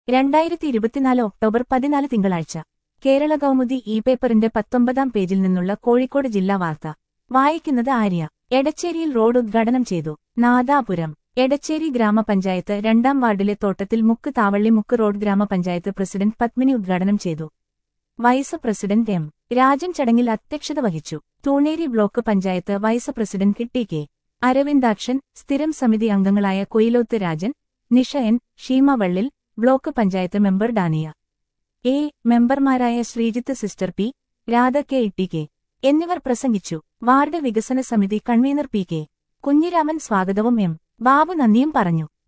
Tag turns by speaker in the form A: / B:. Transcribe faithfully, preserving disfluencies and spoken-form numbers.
A: രണ്ടായിരത്തി ഇരുപത്തിനാല് ഒക്ടോബർ പതിനാല് തിങ്കളാഴ്ച കേരള കൗമുദി ഇ പേപ്പറിന്റെ പത്തൊമ്പതാം പേജിൽ നിന്നുള്ള കോഴിക്കോട് ജില്ലാ വാർത്ത വായിക്കുന്നത് ആര്യ. എടച്ചേരിയിൽ റോഡ് ഉദ്ഘാടനം ചെയ്തു. നാദാപുരം. എടച്ചേരി ഗ്രാമപഞ്ചായത്ത് രണ്ടാം വാർഡിലെ തോട്ടത്തിൽ മുക്ക് താവള്ളി മുക്ക് റോഡ് ഗ്രാമപഞ്ചായത്ത് പ്രസിഡന്റ് പത്മിനി ഉദ്ഘാടനം ചെയ്തു. വൈസ് പ്രസിഡന്റ് എം രാജൻ ചടങ്ങിൽ അധ്യക്ഷത വഹിച്ചു. Thuneri block panchayat vice president കിട്ടി കെ അരവിന്ദാക്ഷൻ, സ്ഥിരം സമിതി അംഗങ്ങളായ Koyiloth Rajan, Nisha N, Sheema Vallil, block panchayat member Dania A, മെമ്പർമാരായ Sreejith sister P, Radha K Itty K എന്നിവർ പ്രസംഗിച്ചു. വാർഡ് വികസന സമിതി കൺവീനർ പി കെ കുഞ്ഞിരാമൻ സ്വാഗതവും എം ബാബു നന്ദിയും പറഞ്ഞു.